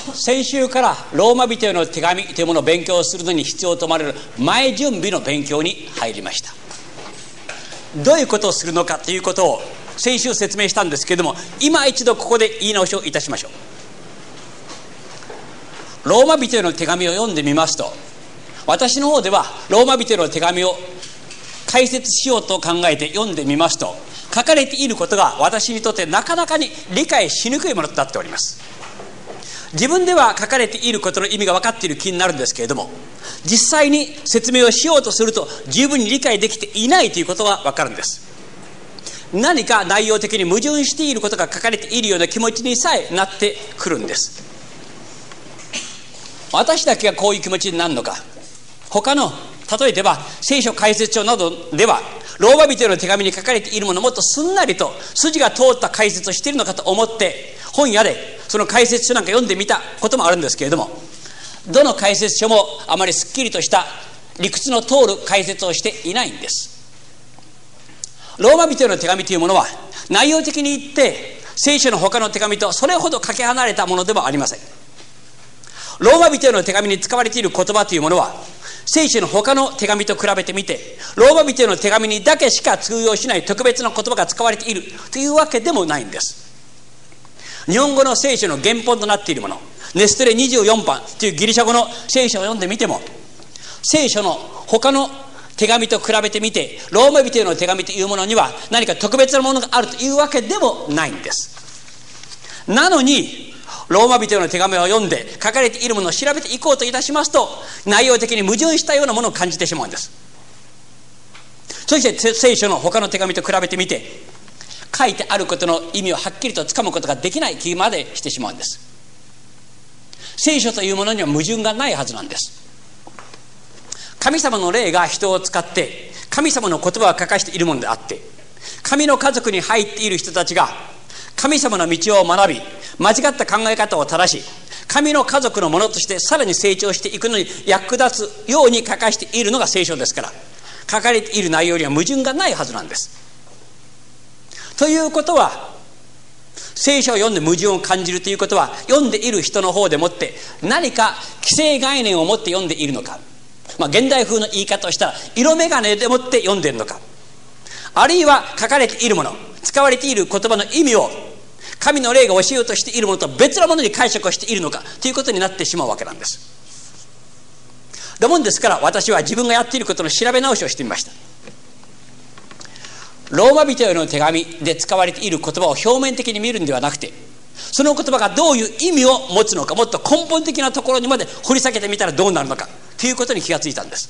先週からローマ人への手紙というものを勉強するのに必要と思われる前準備の勉強に入りました。どういうことをするのかということを先週説明したんですけれども、今一度ここで言い直しをいたしましょう。ローマ人への手紙を読んでみますと、私の方ではローマ人への手紙を解説しようと考えて読んでみますと、書かれていることが私にとってなかなかに理解しにくいものとなっております。自分では書かれていることの意味が分かっている気になるんですけれども、実際に説明をしようとすると十分に理解できていないということが分かるんです。何か内容的に矛盾していることが書かれているような気持ちにさえなってくるんです。私だけがこういう気持ちになるのか、他の例えば聖書解説書などではローマ人への手紙に書かれているものをもっとすんなりと筋が通った解説をしているのかと思って本屋でその解説書なんか読んでみたこともあるんですけれども、どの解説書もあまりすっきりとした理屈の通る解説をしていないんです。ローマ人への手紙というものは内容的に言って聖書の他の手紙とそれほどかけ離れたものではありません。ローマ人への手紙に使われている言葉というものは聖書の他の手紙と比べてみてローマ人への手紙にだけしか通用しない特別な言葉が使われているというわけでもないんです。日本語の聖書の原本となっているもの、ネストレ24版というギリシャ語の聖書を読んでみても、聖書の他の手紙と比べてみてローマ人への手紙というものには何か特別なものがあるというわけでもないんです。なのにローマ人への手紙を読んで書かれているものを調べていこうといたしますと、内容的に矛盾したようなものを感じてしまうんです。そして聖書の他の手紙と比べてみて書いてあることの意味をはっきりとつかむことができない気までしてしまうんです。聖書というものには矛盾がないはずなんです。神様の霊が人を使って神様の言葉を書かしているものであって、神の家族に入っている人たちが神様の道を学び間違った考え方を正し神の家族のものとしてさらに成長していくのに役立つように書かしているのが聖書ですから、書かれている内容には矛盾がないはずなんです。ということは、聖書を読んで矛盾を感じるということは、読んでいる人の方でもって何か既成概念を持って読んでいるのか、現代風の言い方をしたら色眼鏡でもって読んでいるのか、あるいは書かれているもの、使われている言葉の意味を神の霊が教えようとしているものと別のものに解釈をしているのかということになってしまうわけなんです。だもんですから私は自分がやっていることの調べ直しをしてみました。ローマ人への手紙で使われている言葉を表面的に見るんではなくて、その言葉がどういう意味を持つのか、もっと根本的なところにまで掘り下げてみたらどうなるのかということに気がついたんです。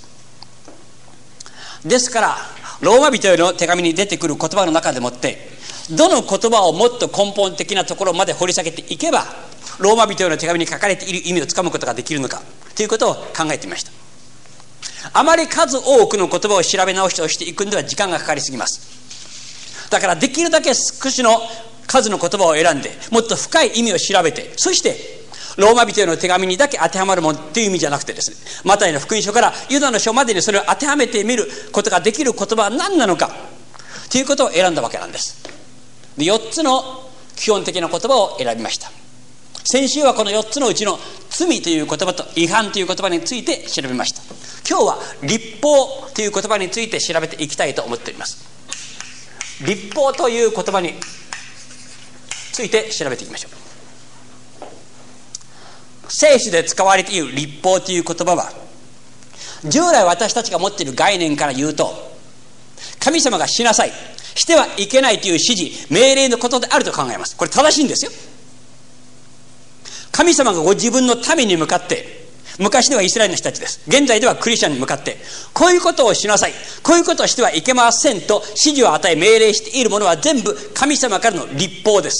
ですからローマ人への手紙に出てくる言葉の中でもってどの言葉をもっと根本的なところまで掘り下げていけばローマ人への手紙に書かれている意味をつかむことができるのかということを考えてみました。あまり数多くの言葉を調べ直しをしていくんでは時間がかかりすぎます。だからできるだけ少しの数の言葉を選んでもっと深い意味を調べて、そしてローマ人への手紙にだけ当てはまるものという意味じゃなくてですね、マタイの福音書からユダの書までにそれを当てはめてみることができる言葉は何なのかということを選んだわけなんです。で、4つの基本的な言葉を選びました。先週はこの4つのうちの罪という言葉と違反という言葉について調べました。今日は律法という言葉について調べていきたいと思っております。律法という言葉について調べていきましょう。聖書で使われている律法という言葉は、従来私たちが持っている概念から言うと、神様がしなさい、してはいけないという指示命令のことであると考えます。これ正しいんですよ。神様がご自分の民に向かって、昔ではイスラエルの人たちです、現在ではクリスチャンに向かって、こういうことをしなさい、こういうことをしてはいけませんと指示を与え命令しているものは全部神様からの律法です。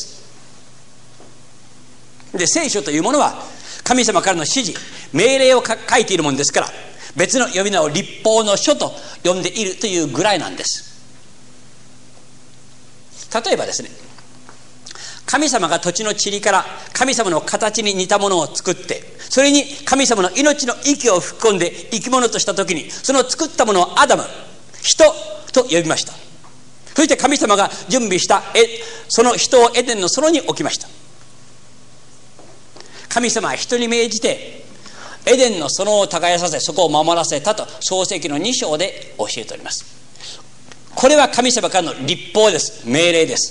で、聖書というものは神様からの指示命令を書いているものですから、別の呼び名を律法の書と呼んでいるというぐらいなんです。例えばですね、神様が土地の塵から神様の形に似たものを作って、それに神様の命の息を吹き込んで生き物としたときに、その作ったものをアダム、人と呼びました。そして神様が準備したその人をエデンの園に置きました。 神様は人に命じてエデンの園を耕させ、そこを守らせたと創世記の2章で教えております。これは神様からの律法です。命令です。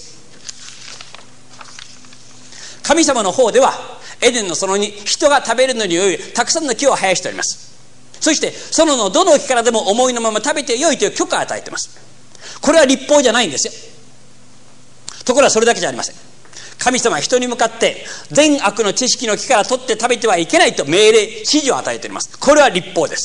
神様の方ではエデンの園に人が食べるのに良いたくさんの木を生やしております。そして園のどの木からでも思いのまま食べて良いという許可を与えています。これは律法じゃないんですよ。ところがそれだけじゃありません。神様は人に向かって善悪の知識の木から取って食べてはいけないと命令指示を与えております。これは律法です。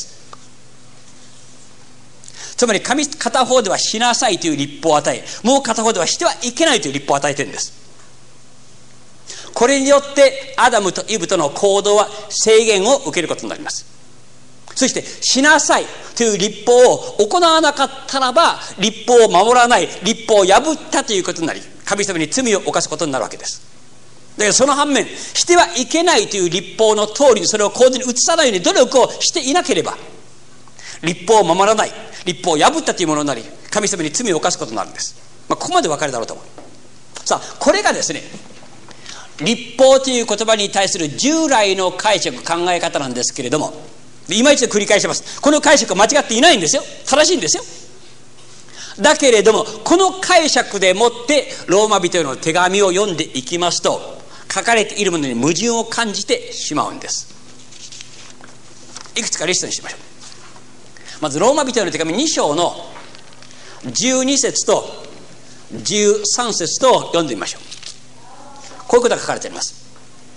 つまり片方ではしなさいという律法を与え、もう片方ではしてはいけないという律法を与えているんです。これによってアダムとイブとの行動は制限を受けることになります。そしてしなさいという律法を行わなかったらば律法を守らない、律法を破ったということになり、神様に罪を犯すことになるわけです。だけどその反面、してはいけないという律法の通りにそれを行動に移さないように努力をしていなければ、律法を守らない、律法を破ったというものになり、神様に罪を犯すことになるんです。ここまで分かるだろうと思う。さあ、これがですね、律法という言葉に対する従来の解釈、考え方なんですけれども、今一度繰り返します。この解釈は間違っていないんですよ。正しいんですよ。だけれども、この解釈でもってローマ人への手紙を読んでいきますと、書かれているものに矛盾を感じてしまうんです。いくつかリストにしましょう。まずローマ人への手紙2章の12節と13節と読んでみましょう。こういうことが書かれています。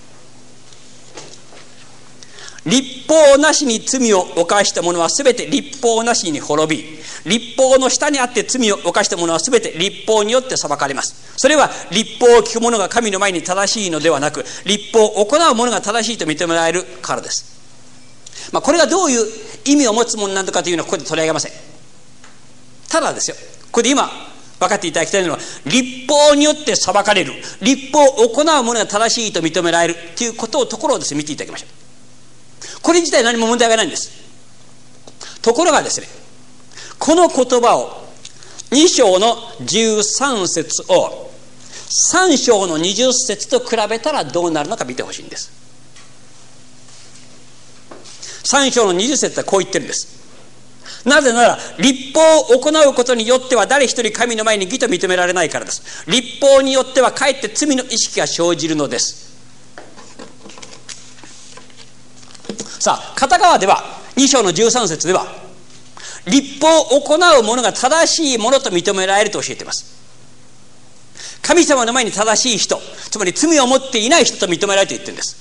律法なしに罪を犯した者はすべて律法なしに滅び、律法の下にあって罪を犯した者はすべて律法によって裁かれます。それは律法を聞く者が神の前に正しいのではなく、律法を行う者が正しいと認められるからです。これがどういう意味を持つものなのかというのはここで取り上げません。ただですよ、ここで今分かっていただきたいのは、律法によって裁かれる、律法を行う者が正しいと認められるということをところをですね、見ていただきましょう。これ自体何も問題がないんです。ところがですね、この言葉を2章の13節を3章の20節と比べたらどうなるのか見てほしいんです。3章の20節はこう言ってるんです。なぜなら律法を行うことによっては誰一人神の前に義と認められないからです。律法によってはかえって罪の意識が生じるのです。さあ、片側では2章の13節では律法を行う者が正しいものと認められると教えています。神様の前に正しい人、つまり罪を持っていない人と認められると言ってるんです。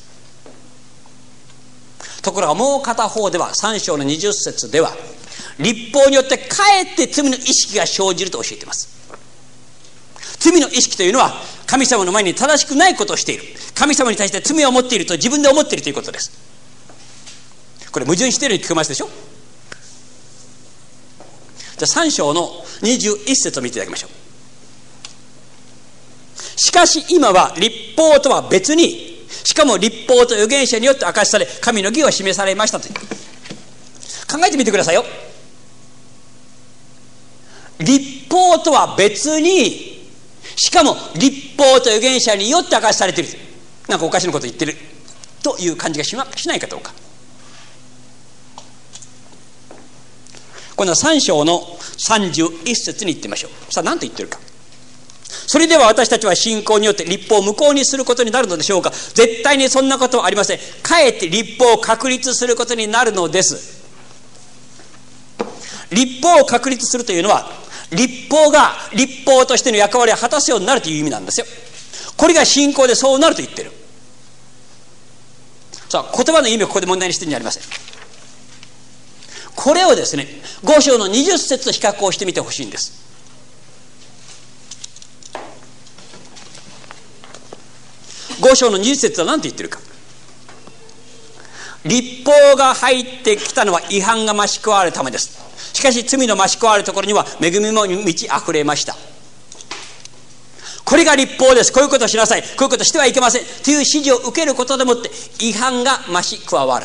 ところがもう片方では3章の20節では律法によってかえって罪の意識が生じると教えています。罪の意識というのは神様の前に正しくないことをしている、神様に対して罪を持っていると自分で思っているということです。これ矛盾しているように聞こえますでしょ。じゃあ3章の21節を見ていただきましょう。しかし今は律法とは別に、しかも律法と預言者によって明かしされ、神の義は示されましたという。考えてみてくださいよ。律法とは別に、しかも律法と預言者によって明かしされている。なんかおかしなこと言ってるという感じがしないかどうか。今度は3章の31節に言ってみましょう。さあ何と言ってるか。それでは私たちは信仰によって律法を無効にすることになるのでしょうか。絶対にそんなことはありません。かえって律法を確立することになるのです。律法を確立するというのは、律法が律法としての役割を果たすようになるという意味なんですよ。これが信仰でそうなると言ってる。さあ、言葉の意味をここで問題にしてるんじゃありません。これをですね、5章の20節と比較をしてみてほしいんです。5章の20節は何て言ってるか。律法が入ってきたのは違反が増し加わるためです。しかし罪の増し加わるところには恵みも満ち溢れました。これが律法です。こういうことをしなさい、こういうことをしてはいけませんという指示を受けることでもって違反が増し加わる。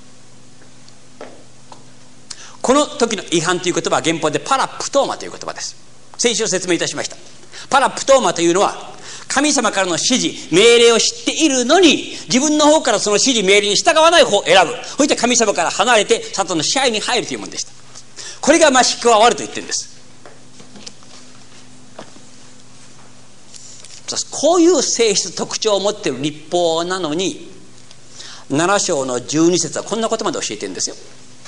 この時の違反という言葉は原本でパラプトーマという言葉です。先週説明いたしました。パラプトーマというのは神様からの指示、命令を知っているのに、自分の方からその指示、命令に従わない方を選ぶ。そして神様から離れて、サタンの支配に入るというものでした。これがマシックは終わると言ってるんです。こういう性質、特徴を持っている律法なのに、7章の12節はこんなことまで教えてるんですよ。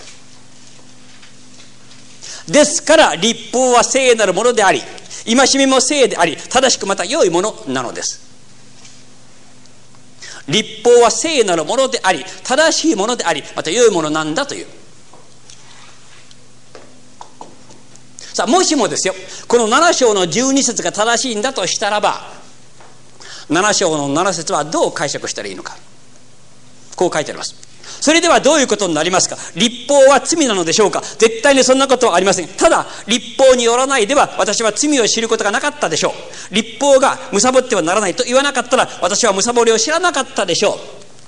ですから律法は聖なるものであり、戒めも聖であり、正しくまた良いものなのです。律法は聖なるものであり、正しいものであり、また良いものなんだという。さあ、もしもですよ、この7章の12節が正しいんだとしたらば、7章の7節はどう解釈したらいいのか。こう書いてあります。それではどういうことになりますか。律法は罪なのでしょうか。絶対にそんなことはありません。ただ律法によらないでは私は罪を知ることがなかったでしょう。律法が貪ってはならないと言わなかったら私は貪りを知らなかったでしょう。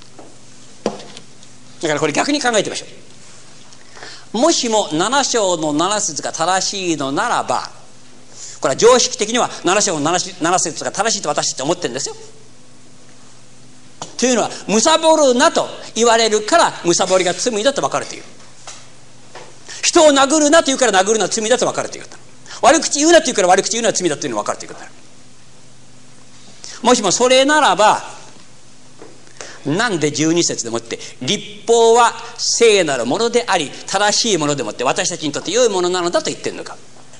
だからこれ逆に考えてみましょう。もしも7章の7節が正しいのならば、これは常識的には7章の7節が正しいと私って思ってるんですよ。というのは、貪るなと言われるから貪りが罪だと分かるという。人を殴るなと言うから殴るのは罪だと分かるという。悪口言うなと言うから悪口言うのは罪だというのが分かるということになる。もしもそれならば、なんで12節でもって律法は聖なるものであり正しいものでもって私たちにとって良いものなのだと言ってるのか。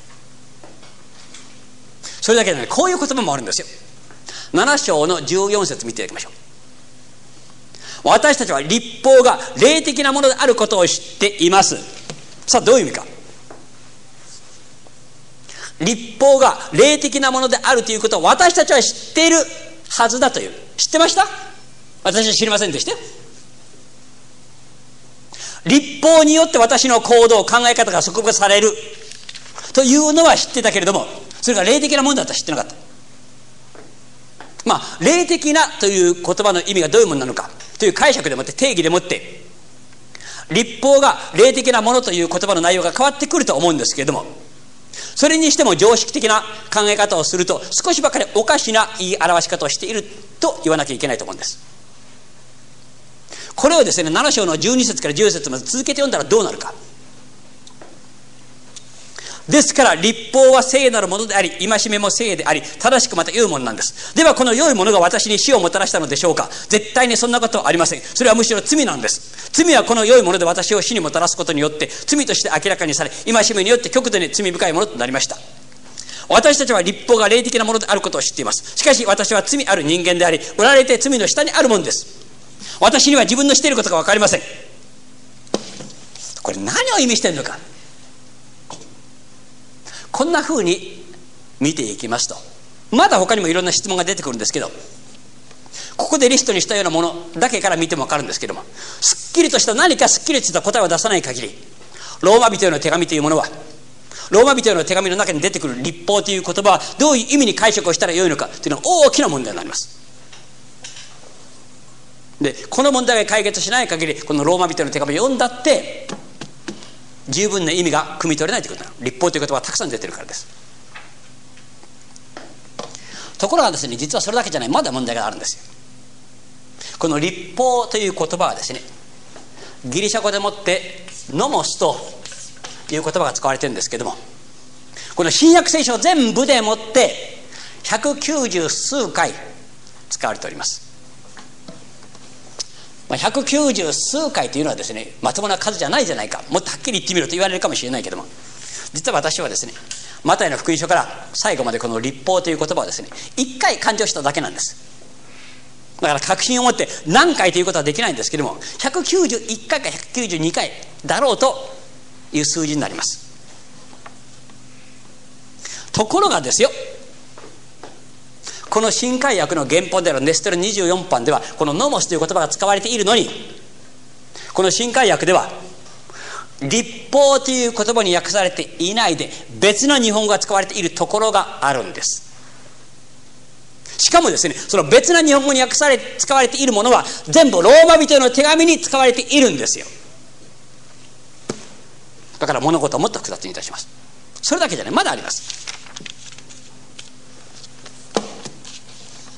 それだけでなく、こういう言葉もあるんですよ。7章の14節見ていただきましょう。私たちは律法が霊的なものであることを知っています。さあ、どういう意味か。律法が霊的なものであるということを私たちは知っているはずだという。知ってました？私は知りませんでしたよ。律法によって私の行動、考え方が束縛されるというのは知ってたけれども、それが霊的なものだとは知ってなかった。まあ、霊的なという言葉の意味がどういうものなのかという解釈でもって定義でもって律法が霊的なものという言葉の内容が変わってくると思うんですけれども、それにしても常識的な考え方をすると少しばかりおかしな言い表し方をしていると言わなきゃいけないと思うんです。これをですね、7章の12節から10節まで続けて読んだらどうなるか。ですから律法は聖なるものであり、戒めも聖であり、正しくまた良いものなんです。ではこの良いものが私に死をもたらしたのでしょうか。絶対にそんなことはありません。それはむしろ罪なんです。罪はこの良いもので私を死にもたらすことによって罪として明らかにされ、戒めによって極度に罪深いものとなりました。私たちは律法が霊的なものであることを知っています。しかし私は罪ある人間であり、売られて罪の下にあるものです。私には自分のしていることが分かりません。これ何を意味しているのか。こんな風に見ていきますと、まだ他にもいろんな質問が出てくるんですけど、ここでリストにしたようなものだけから見ても分かるんですけども、すっきりとした何かすっきりとした答えを出さない限り、ローマ人への手紙というものは、ローマ人への手紙の中に出てくる律法という言葉はどういう意味に解釈をしたらよいのかというのは大きな問題になります。で、この問題が解決しない限り、このローマ人への手紙を読んだって十分な意味が汲み取れないということなの。律法という言葉がたくさん出てるからです。ところがですね、実はそれだけじゃない、まだ問題があるんですよ。この律法という言葉はですね、ギリシャ語でもってノモスという言葉が使われてるんですけども、この新約聖書全部でもって190数回使われております。190数回というのはですね、まともな数じゃないじゃないか、もっとはっきり言ってみろと言われるかもしれないけども、実は私はですね、マタイの福音書から最後までこの律法という言葉をですね、1回勘定しただけなんです。だから確信を持って何回ということはできないんですけども、191回か192回だろうという数字になります。ところがですよ、この新海訳の原本であるネストル24版ではこのノモスという言葉が使われているのに、この新海訳では律法という言葉に訳されていないで別の日本語が使われているところがあるんです。しかもですね、その別な日本語に使われているものは全部ローマ人への手紙に使われているんですよ。だから物事をもっと複雑にいたします。それだけじゃない、まだあります。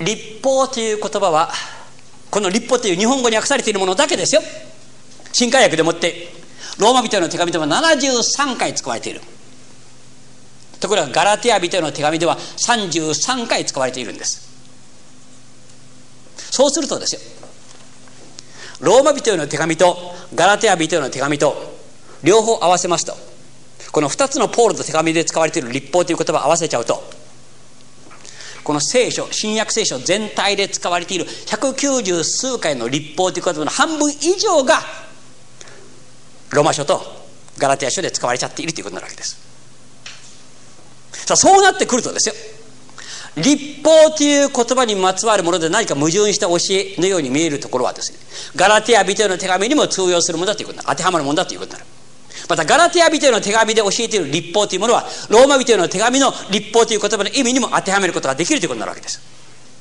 律法という言葉は、この律法という日本語に訳されているものだけですよ。新海訳でもってローマ人への手紙では73回使われている。ところがガラテヤ人への手紙では33回使われているんです。そうするとですよ、ローマ人への手紙とガラテヤ人への手紙と両方合わせますと、この2つのポールの手紙で使われている律法という言葉を合わせちゃうと、この聖書、新約聖書全体で使われている190数回の律法という言葉の半分以上がローマ書とガラテヤ書で使われちゃっているということになるわけです。さあ、そうなってくるとですよ、律法という言葉にまつわるもので何か矛盾した教えのように見えるところはですね、ガラテヤ人への手紙にも通用するものだということになる。当てはまるものだということになる。またガラテヤ人への手紙で教えている律法というものはローマ人への手紙の律法という言葉の意味にも当てはめることができるということになるわけです。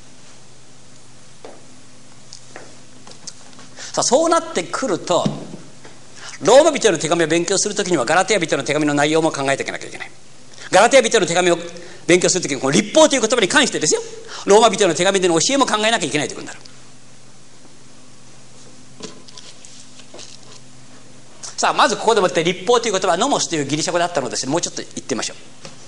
さあ、そうなってくると、ローマ人への手紙を勉強するときにはガラテヤ人の手紙の内容も考えていかなきゃいけない。ガラテヤ人の手紙を勉強するときにこの律法という言葉に関してですよ、ローマ人の手紙での教えも考えなきゃいけないということになる。さあ、まずここでもって律法という言葉はノモスというギリシャ語だったのですね、もうちょっと言ってみましょう。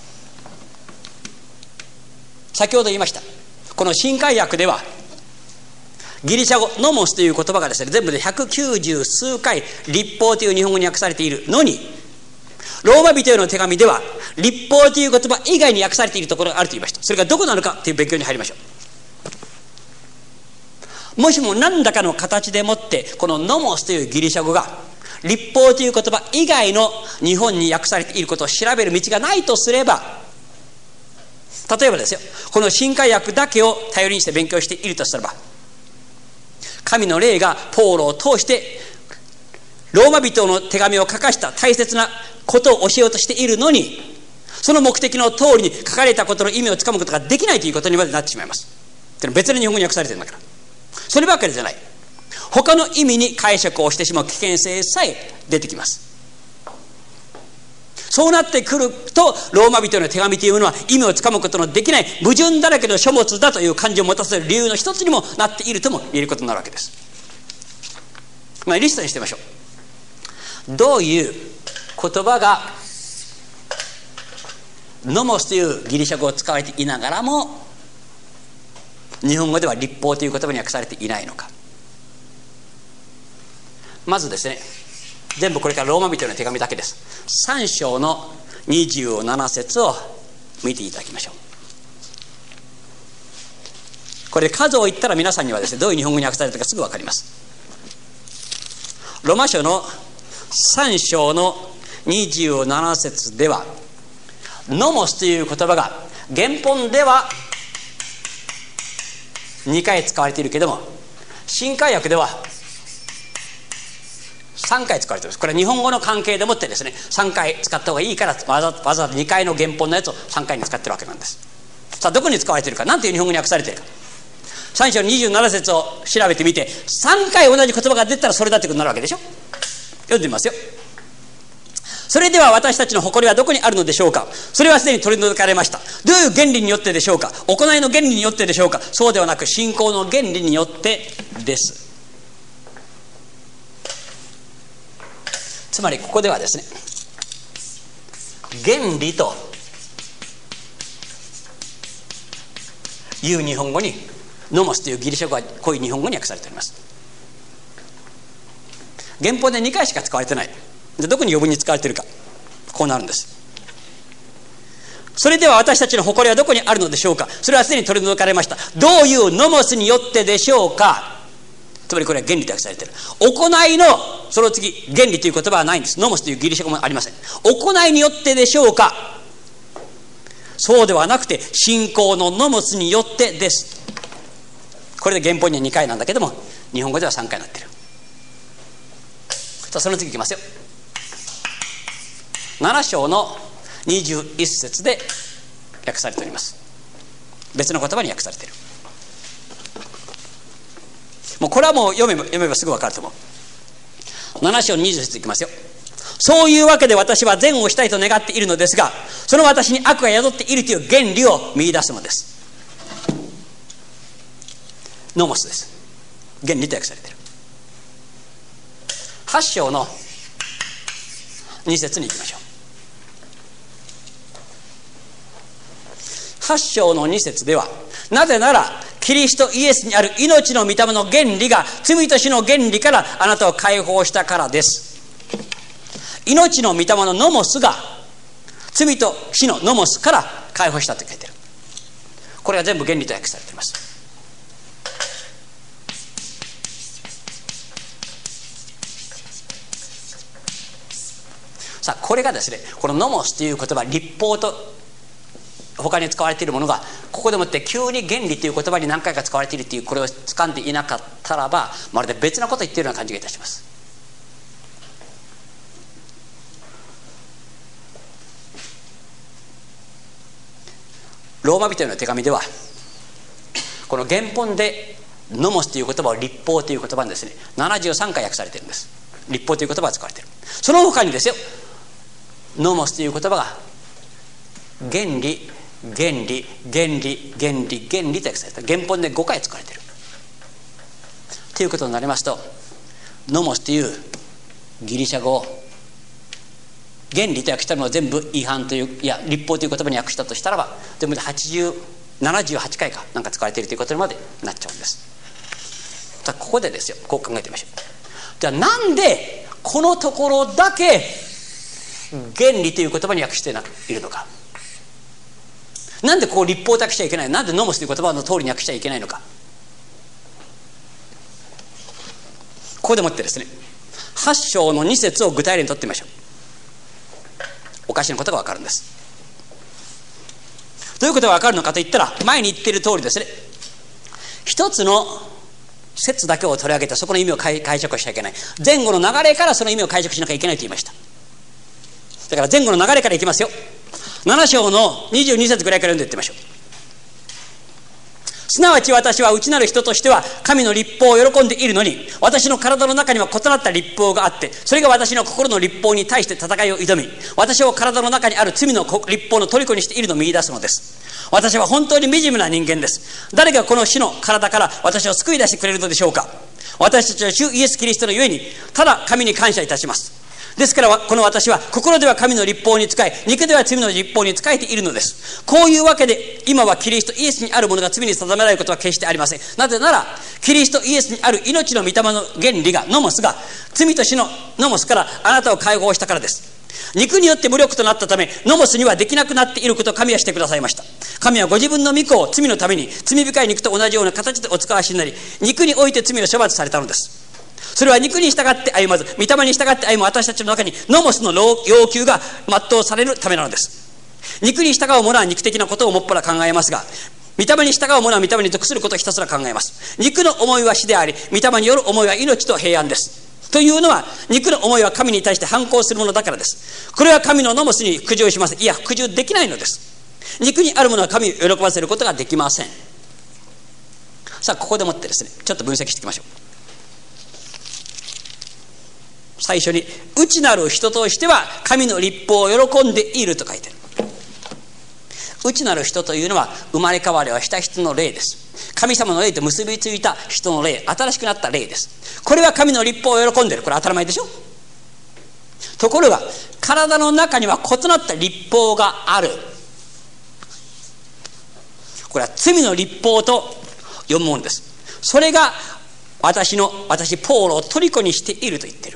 先ほど言いました、この新海訳ではギリシャ語ノモスという言葉がですね、全部で190数回律法という日本語に訳されているのに、ローマ人への手紙では律法という言葉以外に訳されているところがあると言いました。それがどこなのかという勉強に入りましょう。もしも何らかの形でもってこのノモスというギリシャ語が律法という言葉以外の日本に訳されていることを調べる道がないとすれば、例えばですよ、この新海訳だけを頼りにして勉強しているとすれば、神の霊がポールを通してローマ人の手紙を書かした大切なことを教えようとしているのに、その目的の通りに書かれたことの意味をつかむことができないということにまでなってしまいます。別の日本語に訳されてるんだから。そればかりじゃない、他の意味に解釈をしてしまう危険性さえ出てきます。そうなってくると、ローマ人の手紙というものは意味をつかむことのできない矛盾だらけの書物だという感じを持たせる理由の一つにもなっているとも言えることになるわけです。リストにしてみましょう。どういう言葉がノモスというギリシャ語を使われていながらも日本語では律法という言葉に訳されていないのか。まずですね、全部これからローマ人の手紙だけです。3章の27節を見ていただきましょう。これで数を言ったら皆さんにはですね、どういう日本語に訳されているかすぐ分かります。ローマ書の3章の27節ではノモスという言葉が原本では2回使われているけれども、新海訳では3回使われています。これは日本語の関係でもってですね、3回使った方がいいからわざわざ2回の原本のやつを3回に使ってるわけなんです。さあ、どこに使われているか、なんていう日本語に訳されているか、3章27節を調べてみて、3回同じ言葉が出たらそれだってことになるわけでしょ。読んでみますよ。それでは私たちの誇りはどこにあるのでしょうか。それはすでに取り除かれました。どういう原理によってでしょうか。行いの原理によってでしょうか。そうではなく信仰の原理によってです。つまりここではですね、原理という日本語にノモスというギリシャ語はこういう日本語に訳されております。原本で2回しか使われてない。で、どこに余分に使われているか、こうなるんです。それでは私たちの誇りはどこにあるのでしょうか。それはすでに取り除かれました。どういうノモスによってでしょうか。つまりこれは原理と訳されている。行いのその次、原理という言葉はないんです。ノモスというギリシャ語もありません。行いによってでしょうか。そうではなくて信仰のノモスによってです。これで原本には2回なんだけども、日本語では3回になっている。さあ、その次いきますよ。7章の21節で訳されております。別の言葉に訳されている。もうこれはもう読めばすぐ分かると思う。7章の20節いきますよ。そういうわけで私は善をしたいと願っているのですが、その私に悪が宿っているという原理を見出すのです。 ノモスです。原理と訳されている。8章の2節に行きましょう。8章の2節では、なぜならキリストイエスにある命の御霊の原理が罪と死の原理からあなたを解放したからです。命の御霊のノモスが罪と死のノモスから解放したと書いてある。これが全部原理と訳されています。さあ、これがですね、このノモスという言葉、律法と他に使われているものがここでもって急に原理という言葉に何回か使われているという、これを掴んでいなかったらば、まるで別なことを言っているような感じがいたします。ローマ人への手紙では、この原本でノモスという言葉を律法という言葉にですね、73回訳されているんです。律法という言葉が使われている。その他にですよ、ノモスという言葉が原理、原理、原理、原理、原理と訳された。原本で5回使われているということになりますと、ノモスというギリシャ語を原理と訳したのを全部違反という、いや律法という言葉に訳したとしたらば、全部で78回かなんか使われているということにまでなっちゃうんです。さあ、ここでですよ、こう考えてみましょう。じゃあなんでこのところだけ原理という言葉に訳しているのか。なんでこう律法と訳しちゃいけない、なんでノモスという言葉の通りに訳しちゃいけないのか。ここでもってですね、8章の2節を具体例にとってみましょう。おかしなことが分かるんです。どういうことが分かるのかといったら、前に言っている通りですね、一つの説だけを取り上げてそこの意味を解釈しちゃいけない。前後の流れからその意味を解釈しなきゃいけないと言いました。だから前後の流れからいきますよ。7章の22節ぐらいから読んでいってみましょう。すなわち私は内なる人としては神の律法を喜んでいるのに、私の体の中には異なった律法があって、それが私の心の律法に対して戦いを挑み、私を体の中にある罪の律法の虜にしているのを見出すのです。私は本当に惨めな人間です。誰がこの死の体から私を救い出してくれるのでしょうか。私たちは主イエスキリストのゆえにただ神に感謝いたします。ですからこの私は心では神の律法に仕え、肉では罪の律法に仕えているのです。こういうわけで今はキリストイエスにあるものが罪に定められることは決してありません。なぜならキリストイエスにある命の御霊の原理がノモスが罪と死のノモスからあなたを解放したからです。肉によって無力となったため、ノモスにはできなくなっていることを神はしてくださいました。神はご自分の御子を罪のために罪深い肉と同じような形でお使わしになり、肉において罪を処罰されたのです。それは肉に従って歩まず、御霊に従って歩む私たちの中にノモスの要求が全うされるためなのです。肉に従う者は肉的なことをもっぱら考えますが、御霊に従う者は御霊に属することをひたすら考えます。肉の思いは死であり、御霊による思いは命と平安です。というのは、肉の思いは神に対して反抗するものだからです。これは神のノモスに服従します。いや、服従できないのです。肉にあるものは神を喜ばせることができません。さあ、ここでもってですね、ちょっと分析していきましょう。最初に、内なる人としては神の律法を喜んでいると書いてある。内なる人というのは生まれ変わりをした人の霊です。神様の霊と結びついた人の霊、新しくなった霊です。これは神の律法を喜んでいる。これ当たり前でしょ。ところが体の中には異なった律法がある。これは罪の律法と読むものです。それが私ポーロを虜にしていると言っている。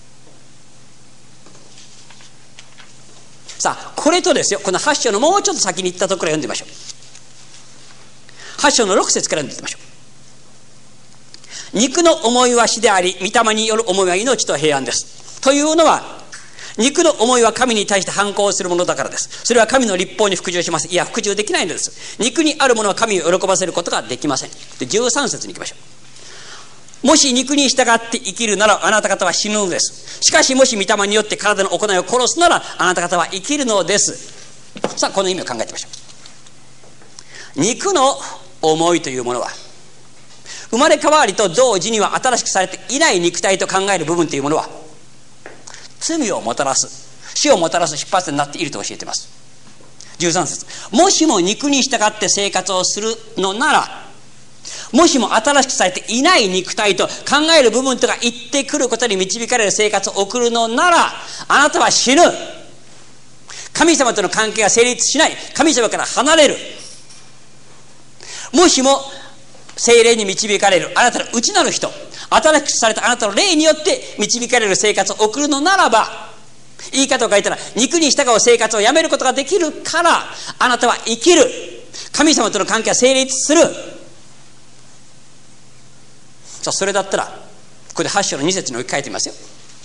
さあ、これとですよ、この8章のもうちょっと先に行ったところを読んでみましょう。8章の6節から読んでみましょう。肉の思いは死であり、御霊による思いは命と平安です。というのは、肉の思いは神に対して反抗するものだからです。それは神の律法に服従します。いや、服従できないのです。肉にあるものは神を喜ばせることができません。で、13節に行きましょう。もし肉に従って生きるならあなた方は死ぬのです。しかしもし御霊によって体の行いを殺すならあなた方は生きるのです。さあ、この意味を考えてみましょう。肉の思いというものは生まれ変わりと同時には新しくされていない肉体と考える部分というものは罪をもたらす、死をもたらす出発点になっていると教えています。13節、もしも肉に従って生活をするのならもしも新しくされていない肉体と考える部分とか言ってくることに導かれる生活を送るのなら、あなたは死ぬ。神様との関係が成立しない。神様から離れる。もしも聖霊に導かれるあなたの内なる人、新しくされたあなたの霊によって導かれる生活を送るのならば、言い方を変えたら、肉に従う生活をやめることができるから、あなたは生きる。神様との関係は成立する。さあ、それだったらここで8章の2節に置き換えてみますよ。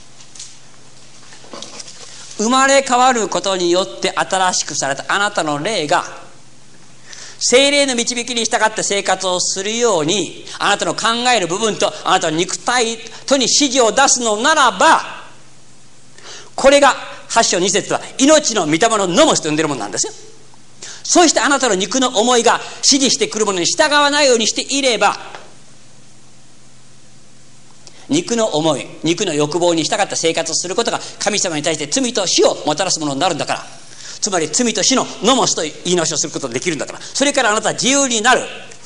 生まれ変わることによって新しくされたあなたの霊が聖霊の導きに従って生活をするように、あなたの考える部分とあなたの肉体とに指示を出すのならば、これが8章2節は命の御霊のノモスと呼んでいるものなんですよ。そしてあなたの肉の思いが指示してくるものに従わないようにしていれば、肉の思い、肉の欲望に従った生活をすることが神様に対して罪と死をもたらすものになるんだから、つまり罪と死のノモスと言い直しをすることができるんだから、それからあなたは自由になる。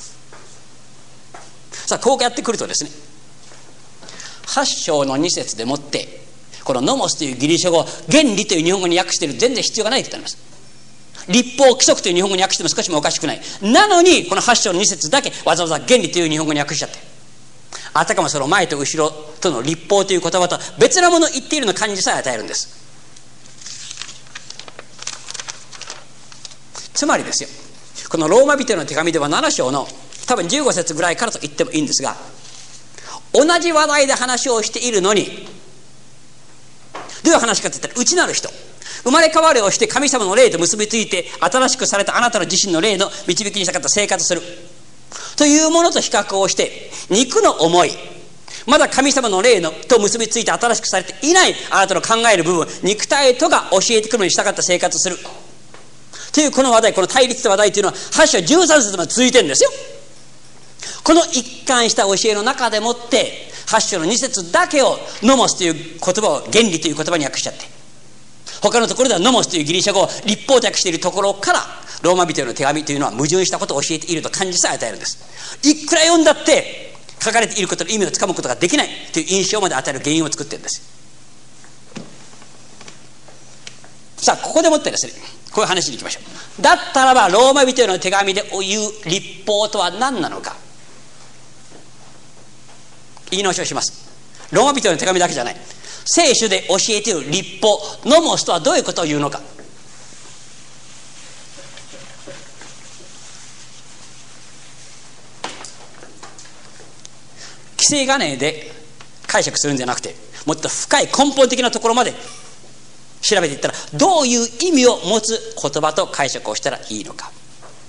さあ、こうやってくるとですね、8章の2節でもってこのノモスというギリシャ語を原理という日本語に訳している、全然必要がないと言ってあります。立法規則という日本語に訳しても少しもおかしくない。なのにこの8章の2節だけわざわざ原理という日本語に訳しちゃって、あたかもその前と後ろとの立法という言葉と別なものを言っているの感じさえ与えるんです。つまりですよ、このローマ人への手紙では7章の多分15節ぐらいからと言ってもいいんですが、同じ話題で話をしているのに、どういう話かといったら、内なる人、生まれ変わりをして神様の霊と結びついて新しくされたあなたの自身の霊の導きに従った生活するというものと比較をして、肉の思い、まだ神様の霊のと結びついて新しくされていないあなたの考える部分、肉体とが教えてくるのに従った生活するというこの話題、この対立の話題というのは8章13節まで続いてるんですよ。この一貫した教えの中でもって8章の2節だけをノモスという言葉を原理という言葉に訳しちゃって、他のところではノモスというギリシャ語を立法と訳しているところから、ローマ人への手紙というのは矛盾したことを教えていると感じさえ与えるんです。いくら読んだって書かれていることの意味をつかむことができないという印象まで与える原因を作っているんです。さあ、ここでもってですね、こういう話に行きましょう。だったらばローマ人への手紙で言う立法とは何なのか、言い直しをします。ローマ人への手紙だけじゃない、聖書で教えている立法、ノモスとはどういうことを言うのか。既成概念で解釈するんじゃなくて、もっと深い根本的なところまで調べていったら、どういう意味を持つ言葉と解釈をしたらいいのか。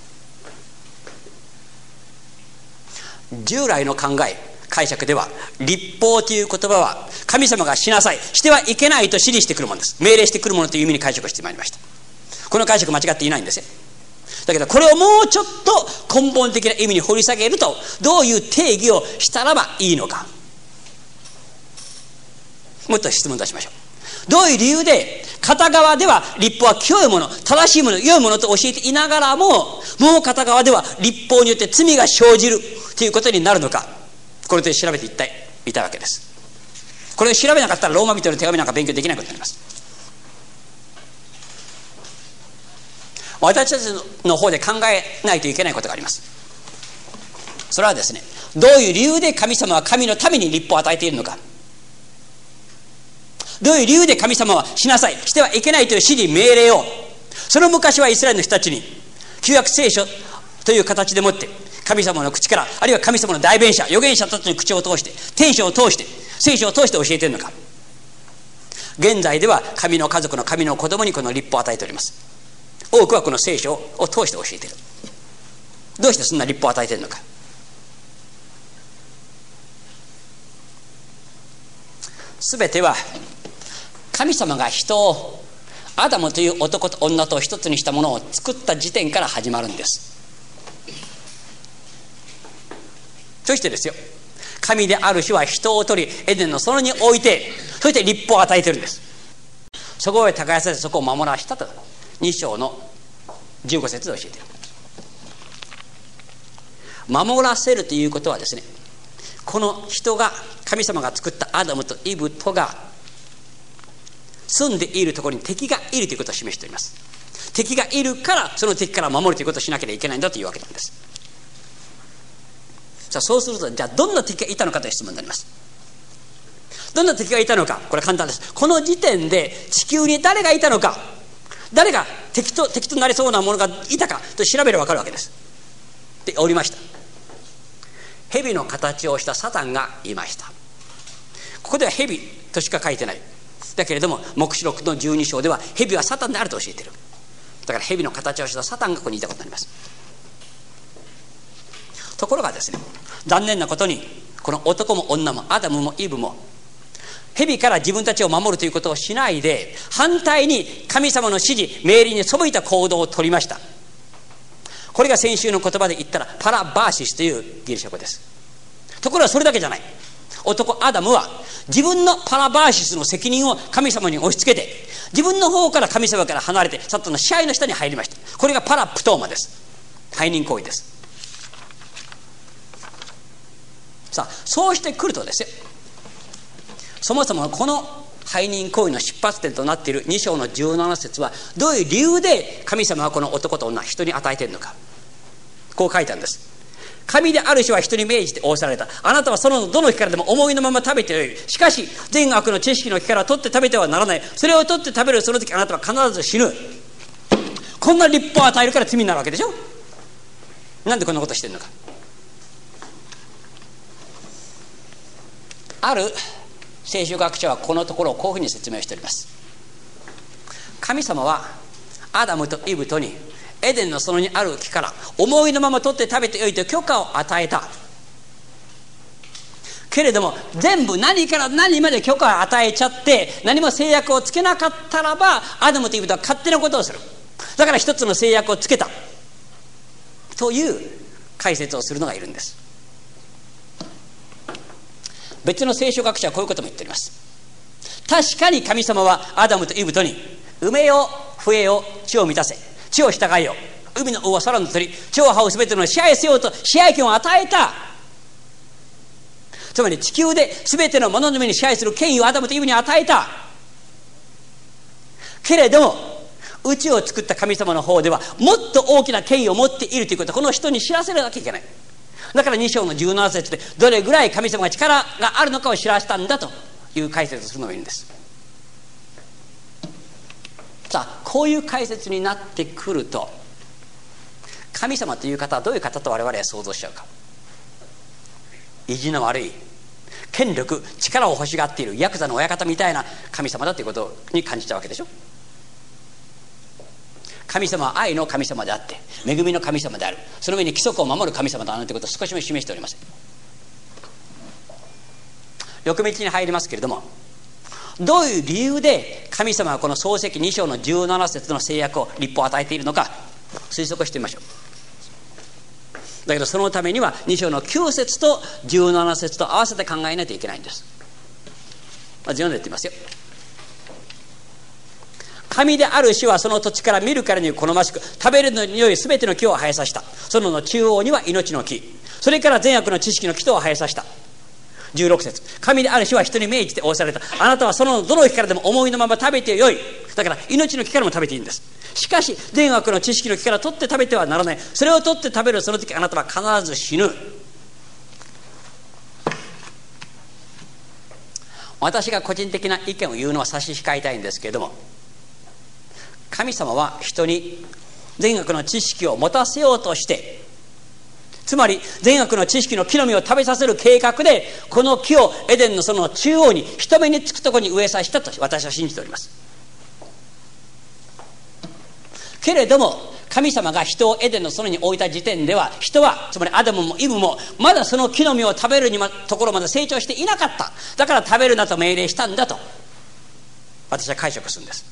従来の考え解釈では、立法という言葉は神様がしなさい、してはいけないと指示してくるものです。命令してくるものという意味に解釈してまいりました。この解釈間違っていないんですよ。だけどこれをもうちょっと根本的な意味に掘り下げると、どういう定義をしたらばいいのか。もっと質問出しましょう。どういう理由で片側では立法は清いもの、正しいもの、良いものと教えていながらも、もう片側では立法によって罪が生じるということになるのか、これで調べていたわけです。これを調べなかったらローマ人の手紙なんか勉強できないことになります。私たちの方で考えないといけないことがあります。それはですね、どういう理由で神様は神の民に立法を与えているのか、どういう理由で神様はしなさい、してはいけないという指示命令を、その昔はイスラエルの人たちに旧約聖書という形でもって神様の口から、あるいは神様の代弁者、預言者たちの口を通して、天使を通して、聖書を通して教えているのか。現在では神の家族の神の子供にこの立法を与えております。多くはこの聖書を通して教えている。どうしてそんな立法を与えているのか。すべては神様が人をアダムという男と女と一つにしたものを作った時点から始まるんです。そしてですよ、神である主は人を取りエデンの園に置いて、そして立法を与えているんです。そこへ耕させてそこを守らしたと2章の15節で教えている。 守らせるということはですね、この人が、神様が作ったアダムとイブとが住んでいるところに敵がいるということを示しております。敵がいるからその敵から守るということをしなければいけないんだというわけなんです。さあ、そうすると、じゃあどんな敵がいたのかという質問になります。どんな敵がいたのか、これは簡単です。この時点で地球に誰がいたのか、誰が敵となりそうなものがいたかと調べれば分かるわけです。で、おりました。蛇の形をしたサタンがいました。ここでは蛇としか書いてない。だけれども黙示録の12章では蛇はサタンであると教えている。だから蛇の形をしたサタンがここにいたことになります。ところがですね、残念なことにこの男も女もアダムもイブも蛇から自分たちを守るということをしないで、反対に神様の指示命令に背いた行動を取りました。これが先週の言葉で言ったらパラバーシスというギリシャ語です。ところがそれだけじゃない。男アダムは自分のパラバーシスの責任を神様に押し付けて、自分の方から神様から離れてサタンの支配の下に入りました。これがパラプトーマです。背任行為です。さあ、そうしてくるとですよ、そもそもこの背任行為の出発点となっている2章の17節はどういう理由で神様はこの男と女人に与えているのか。こう書いたんです。神である主は人に命じて仰せられた。あなたはそのどの木からでも思いのまま食べてよい。しかし善悪の知識の木から取って食べてはならない。それを取って食べるその時あなたは必ず死ぬ。こんな立法を与えるから罪になるわけでしょ。なんでこんなことしてるのか。ある聖書学者はこのところをこういうふうに説明しております。神様はアダムとイブとにエデンの園にある木から思いのまま取って食べてよいと許可を与えた。けれども全部何から何まで許可を与えちゃって何も制約をつけなかったらば、アダムとイブとは勝手なことをする。だから一つの制約をつけたという解説をするのがいるんです。別の聖書学者はこういうことも言っております。確かに神様はアダムとイブとに埋めよ増えよ地を満たせ、地を従えよ、海の魚空の鳥、地を這うすべての支配せよと支配権を与えた。つまり地球で全てのものの上に支配する権威をアダムとイブに与えた。けれども宇宙を作った神様の方ではもっと大きな権威を持っているということをこの人に知らせなきゃいけない。だから2章の17節でどれぐらい神様が力があるのかを知らせたんだという解説をするのがいいんです。さあ、こういう解説になってくると、神様という方はどういう方と我々は想像しちゃうか。意地の悪い、権力、力を欲しがっているヤクザの親方みたいな神様だということに感じちゃうわけでしょ。神様は愛の神様であって恵みの神様である。その上に規則を守る神様だなんてことを少しも示しておりません。翌道に入りますけれども、どういう理由で神様はこの創世記2章の17節の制約を立法を与えているのか推測してみましょう。だけどそのためには2章の9節と17節と合わせて考えないといけないんです。まず読んでいってみますよ。神である主はその土地から見るからに好ましく食べるのに良いすべての木を生えさせた。その中央には命の木、それから善悪の知識の木とを生えさせた。16節、神である主は人に命じて仰せられた。あなたはそのどの木からでも思いのまま食べてよい。だから命の木からも食べていいんです。しかし善悪の知識の木から取って食べてはならない。それを取って食べるその時あなたは必ず死ぬ。私が個人的な意見を言うのは差し控えたいんですけれども、神様は人に善悪の知識を持たせようとして、つまり善悪の知識の木の実を食べさせる計画でこの木をエデンのその中央に人目につくところに植えさせたと私は信じております。けれども神様が人をエデンの園に置いた時点では、人はつまりアダムもイブもまだその木の実を食べるところまで成長していなかった。だから食べるなと命令したんだと私は解釈するんです。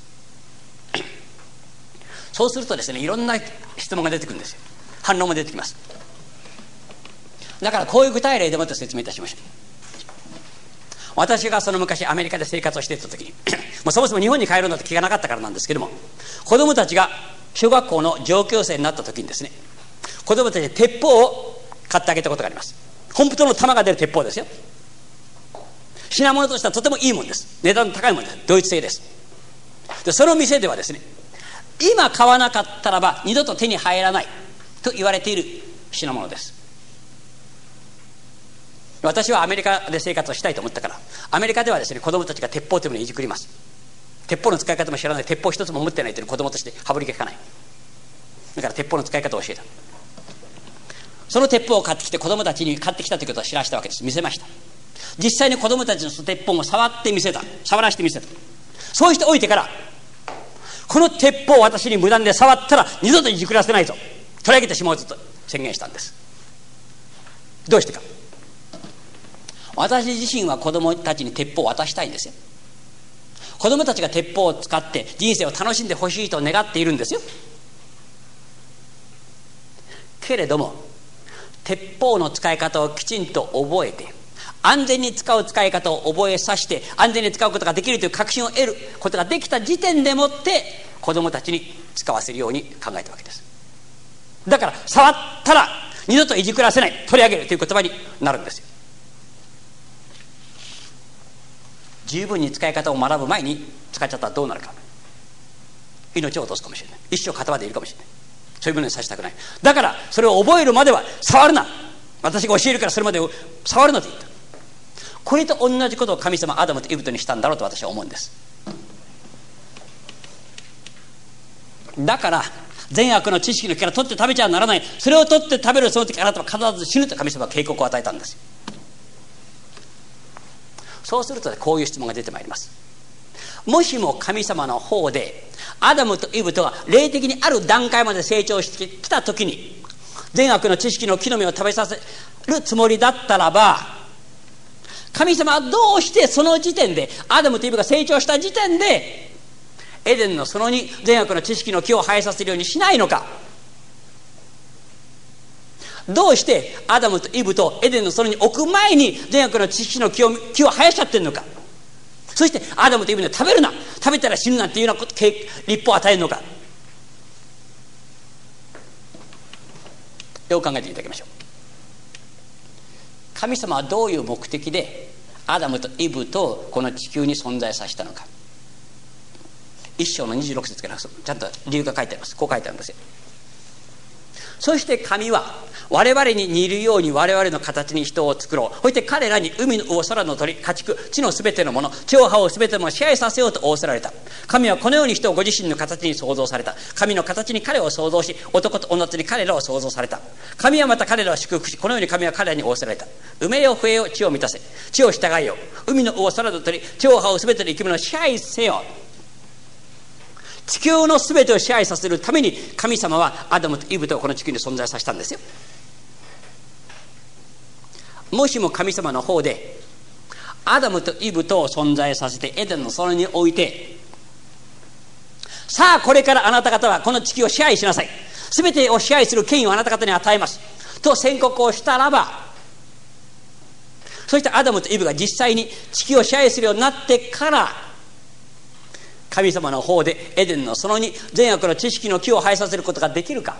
そうするとですね、いろんな質問が出てくるんですよ。反論も出てきます。だからこういう具体例でもって説明いたしましょう。私がその昔アメリカで生活をしていた時にもうそもそも日本に帰るのって気がなかったからなんですけども、子供たちが小学校の上級生になった時にですね、子供たちに鉄砲を買ってあげたことがあります。本当の弾が出る鉄砲ですよ。品物としてはとてもいいものです。値段の高いものです。ドイツ製です。でその店ではですね、今買わなかったらば二度と手に入らないと言われている品物です。私はアメリカで生活をしたいと思ったから、アメリカではですね、子供たちが鉄砲というものをいじくります。鉄砲の使い方も知らない、鉄砲一つも持ってないという子供として羽振りが利かない。だから鉄砲の使い方を教えた。その鉄砲を買ってきて子供たちに買ってきたということを知らせたわけです。見せました。実際に子供たちのその鉄砲を触ってみせた。触らせてみせた。そうしておいてから、この鉄砲を私に無断で触ったら二度といじくらせないぞ、取り上げてしまうぞと宣言したんです。どうしてか。私自身は子供たちに鉄砲を渡したいんですよ。子供たちが鉄砲を使って人生を楽しんでほしいと願っているんですよ。けれども鉄砲の使い方をきちんと覚えて、安全に使う使い方を覚えさせて、安全に使うことができるという確信を得ることができた時点でもって子供たちに使わせるように考えたわけです。だから触ったら二度といじくらせない、取り上げるという言葉になるんですよ。十分に使い方を学ぶ前に使っちゃったらどうなるか。命を落とすかもしれない。一生片場でいるかもしれない。そういうものにさせたくない。だからそれを覚えるまでは触るな、私が教えるからそれまで触るなと言った。これと同じことを神様アダムとイブトにしたんだろうと私は思うんです。だから善悪の知識の木から取って食べちゃならない。それを取って食べるその時あなたは必ず死ぬと神様は警告を与えたんですよ。そうするとこういう質問が出てまいります。もしも神様の方でアダムとイブとが霊的にある段階まで成長してきた時に善悪の知識の木の実を食べさせるつもりだったらば、神様はどうしてその時点でアダムとイブが成長した時点でエデンの園に善悪の知識の木を生えさせるようにしないのか。どうしてアダムとイブとエデンの園に置く前に善悪の知識の木を生やしちゃってるのか。そしてアダムとイブには食べるな、食べたら死ぬなんていうような立法を与えるのか。よく考えていただきましょう。神様はどういう目的でアダムとイブとこの地球に存在させたのか。1章の26節からちゃんと理由が書いてあります。こう書いてあるんですよ。そして神は我々に似るように我々の形に人を作ろう。そして彼らに海の魚、空の鳥、家畜、地のすべてのもの、地を這うすべてのものを支配させようと仰せられた。神はこのように人をご自身の形に創造された。神の形に彼を創造し、男と女とに彼らを創造された。神はまた彼らを祝福し、このように神は彼らに仰せられた。埋めよ増えよ地を満たせ、地を従えよ、海の魚、空の鳥、地を這うすべての生き物を支配せよ。地球のすべてを支配させるために神様はアダムとイブとこの地球に存在させたんですよ。もしも神様の方でアダムとイブとを存在させてエデンの園に置いて、さあこれからあなた方はこの地球を支配しなさい、すべてを支配する権威をあなた方に与えますと宣告をしたらば、そしてアダムとイブが実際に地球を支配するようになってから神様の方でエデンの園に善悪の知識の木を生えさせることができるか。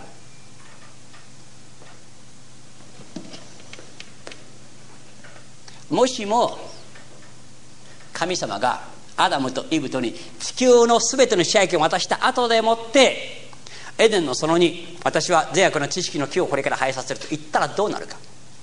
もしも神様がアダムとイブとに地球のすべての支配権を渡した後でもってエデンの園に私は善悪の知識の木をこれから生えさせると言ったらどうなるか。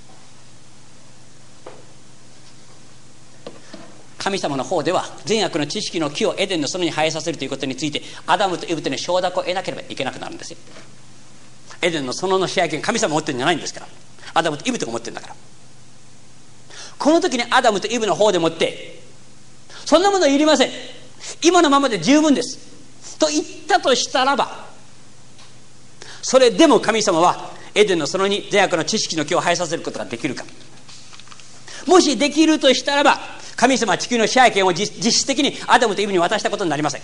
神様の方では善悪の知識の木をエデンの園に生えさせるということについてアダムとイブとに承諾を得なければいけなくなるんですよ。エデンの園の支配権神様持ってるんじゃないんですから、アダムとイブとが持ってるんだから。この時にアダムとイブの方でもってそんなものいりません、今のままで十分ですと言ったとしたらば、それでも神様はエデンの園に善悪の知識の木を生えさせることができるか。もしできるとしたらば神様は地球の支配権を実質的にアダムとイブに渡したことになりません。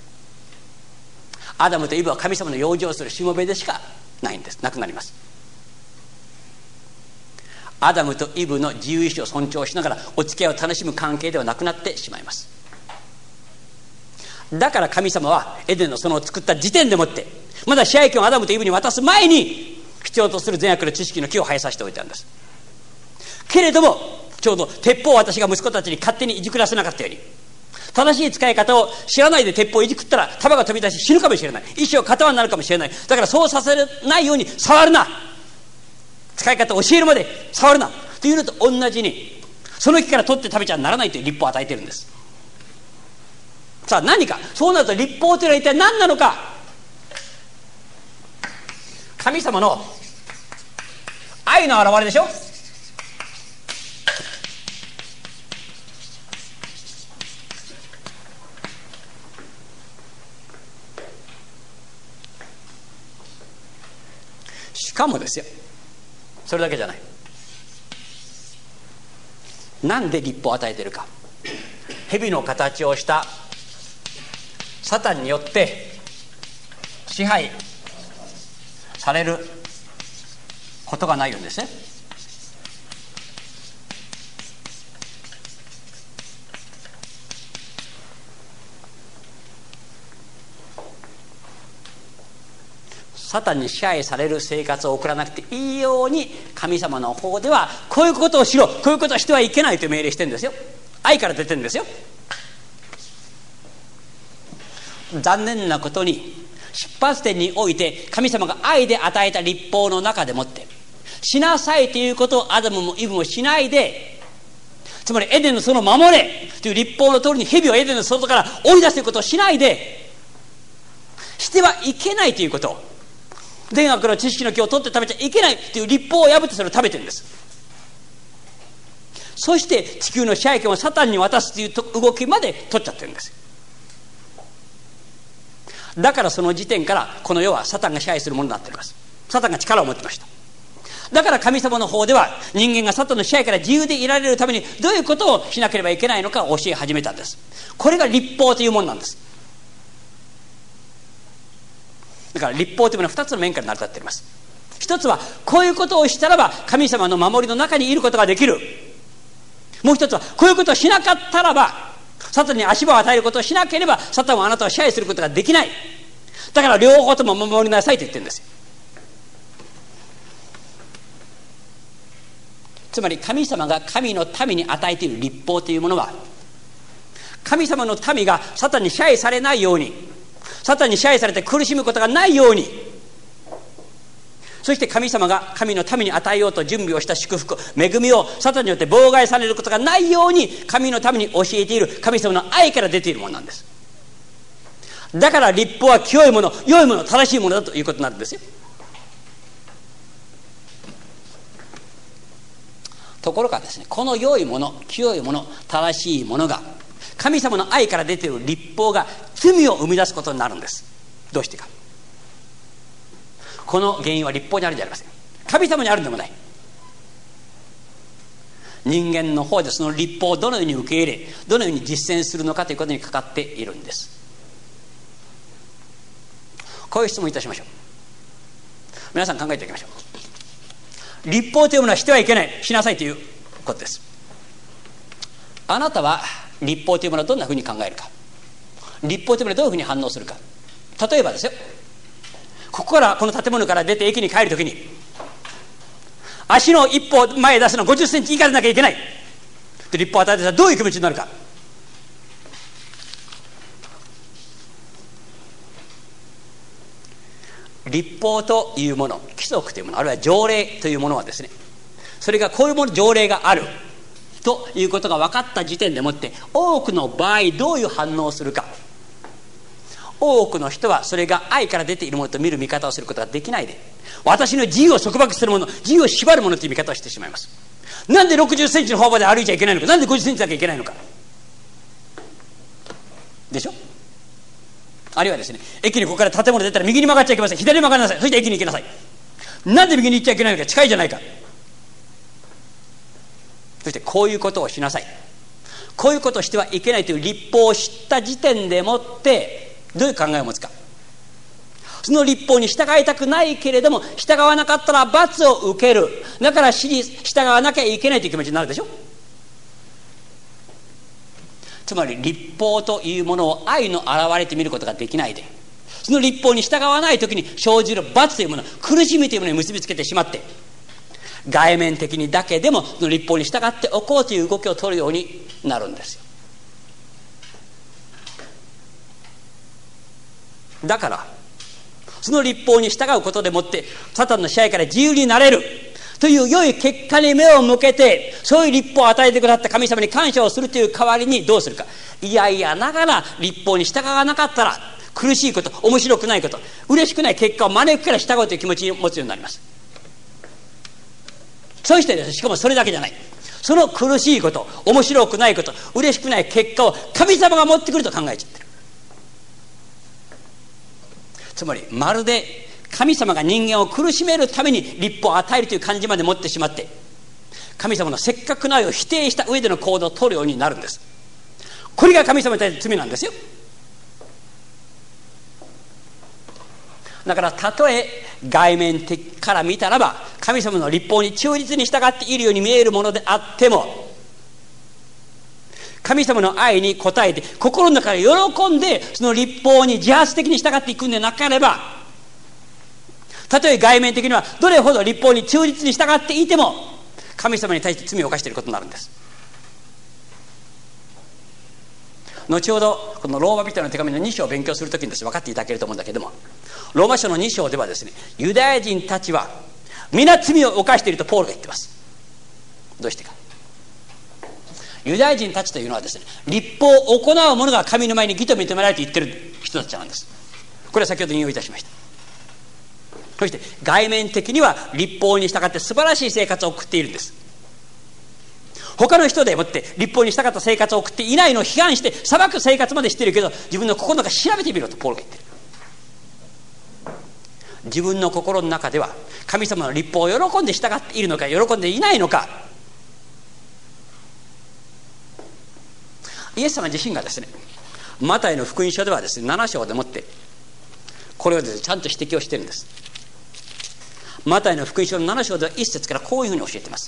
アダムとイブは神様の養生するしもべでしかないんです。なくなります。アダムとイブの自由意志を尊重しながらお付き合いを楽しむ関係ではなくなってしまいます。だから神様はエデンの園を作った時点でもってまだ支配権をアダムとイブに渡す前に必要とする善悪の知識の木を生えさせておいたんです。けれどもちょうど鉄砲を私が息子たちに勝手にいじくらせなかったように、正しい使い方を知らないで鉄砲をいじくったら弾が飛び出し死ぬかもしれない、一生片輪になるかもしれない。だからそうさせないように触るな、使い方を教えるまで触るなというのと同じに、その木から取って食べちゃならないという律法を与えているんです。さあ何か、そうなると律法というのは一体何なのか。神様の愛の表れでしょ。しかもですよ、それだけじゃない。なんで律法を与えているか。蛇の形をしたサタンによって支配されることがないようですね。サタンに支配される生活を送らなくていいように、神様の方ではこういうことをしろ、こういうことをしてはいけないという命令してるんですよ。愛から出てるんですよ。残念なことに出発点において神様が愛で与えた律法の中でもってしなさいということをアダムもイブもしないで、つまりエデンの園を守れという律法の通りに蛇をエデンの外から追い出すということをしないで、してはいけないということ、善悪の知識の木を取って食べちゃいけないという律法を破ってそれを食べてるんです。そして地球の支配権をサタンに渡すという動きまで取っちゃってるんです。だからその時点からこの世はサタンが支配するものになっています。サタンが力を持ってました。だから神様の方では人間がサタンの支配から自由でいられるためにどういうことをしなければいけないのかを教え始めたんです。これが律法というものなんです。だから律法というものは2つの面から成り立っています。一つはこういうことをしたらば神様の守りの中にいることができる。もう一つはこういうことをしなかったらばサタンに足場を与えることをしなければサタンはあなたを支配することができない。だから両方とも守りなさいと言ってるんですよ。つまり神様が神の民に与えている律法というものは、神様の民がサタンに支配されないように、サタンに支配されて苦しむことがないように、そして神様が神の民に与えようと準備をした祝福、恵みをサタンによって妨害されることがないように神の民に教えている神様の愛から出ているものなんです。だから律法は清いもの、良いもの、正しいものだということなんですよ。ところがですね、この良いもの、清いもの、正しいものが神様の愛から出ている律法が罪を生み出すことになるんです。どうしてか。この原因は律法にあるんじゃありません。神様にあるんでもない。人間の方でその律法をどのように受け入れ、どのように実践するのかということにかかっているんです。こういう質問いたしましょう。皆さん考えておきましょう。律法というものはしてはいけない、しなさいということです。あなたは律法というものをどんなふうに考えるか、律法というものをどういうふうに反応するか。例えばですよ、ここからこの建物から出て駅に帰るときに足の一歩前へ出すの50センチ以下でなきゃいけないと律法を与えてたらどういう気持ちになるか。律法というもの、規則というもの、あるいは条例というものはですね、それがこういうもの、条例があるということが分かった時点でもって多くの場合どういう反応をするか。多くの人はそれが愛から出ているものと見る見方をすることができないで、私の自由を束縛するもの、自由を縛るものという見方をしてしまいます。なんで60センチの幅で歩いちゃいけないのか、なんで50センチだけいけないのかでしょ。あるいはですね、駅にここから建物出たら右に曲がっちゃいけません、左に曲がりなさい、そして駅に行きなさい。なんで右に行っちゃいけないのか、近いじゃないか。そしてこういうことをしなさい、こういうことをしてはいけないという律法を知った時点でもってどういう考えを持つか。その律法に従いたくないけれども従わなかったら罰を受ける、だから死に従わなきゃいけないという気持ちになるでしょ。つまり律法というものを愛の表れて見ることができないで、そその律法に従わない時に生じる罰というもの、苦しみというものに結びつけてしまって、外面的にだけでもその律法に従っておこうという動きを取るようになるんですよ。だからその律法に従うことでもってサタンの支配から自由になれるという良い結果に目を向けて、そういう律法を与えてくださった神様に感謝をするという代わりにどうするか、いやいやながら律法に従わなかったら苦しいこと、面白くないこと、嬉しくない結果を招くから従うという気持ちを持つようになります。そうしてですね、しかもそれだけじゃない、その苦しいこと、面白くないこと、嬉しくない結果を神様が持ってくると考えちゃってる。つまりまるで神様が人間を苦しめるために律法を与えるという感じまで持ってしまって、神様のせっかくの愛を否定した上での行動を取るようになるんです。これが神様に対して罪なんですよ。だからたとえ外面的から見たらば神様の律法に忠実に従っているように見えるものであっても、神様の愛に応えて心の中で喜んでその律法に自発的に従っていくんでなければ、たとえ外面的にはどれほど律法に忠実に従っていても神様に対して罪を犯していることになるんです。後ほどこのローマ人の手紙の2章を勉強するときにですね、分かっていただけると思うんだけども、ローマ書の2章ではですね、ユダヤ人たちは皆罪を犯しているとポールが言ってます。どうしてか、ユダヤ人たちというのはですね、律法を行う者が神の前に義と認められて言ってる人たちなんです。これは先ほど引用いたしました。そして外面的には律法に従って素晴らしい生活を送っているんです。他の人でもって律法に従った生活を送っていないのを批判して裁く生活までしているけど、自分の心の中調べてみろとポールが言ってる。自分の心の中では神様の律法を喜んで従っているのか喜んでいないのか。イエス様自身がですね、マタイの福音書ではですね、7章でもってこれをですね、ちゃんと指摘をしているんです。マタイの福音書の7章では1節からこういうふうに教えています。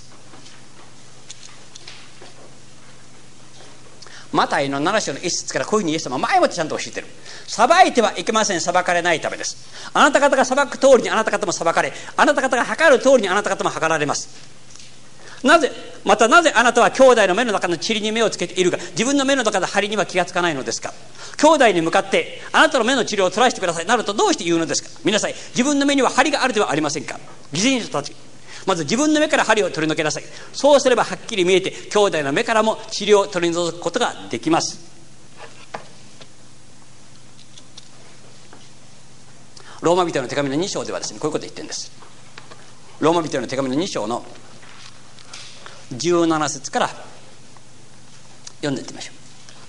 マタイの7章の1節からこういうふうにイエス様は前もってちゃんと教えている。裁いてはいけません、裁かれないためです。あなた方が裁く通りにあなた方も裁かれ、あなた方が測る通りにあなた方も測られます。またなぜあなたは兄弟の目の中の塵に目をつけているが、自分の目の中の針には気がつかないのですか。兄弟に向かってあなたの目の塵を取らせてくださいなるとどうして言うのですか。見なさい、自分の目には針があるではありませんか。義人たち、まず自分の目から針を取り除けなさい。そうすればはっきり見えて兄弟の目からも塵を取り除くことができます。ローマ人の手紙の2章ではですね、こういうことを言ってるんです。ローマ人の手紙の2章の17節から読んでいってみましょ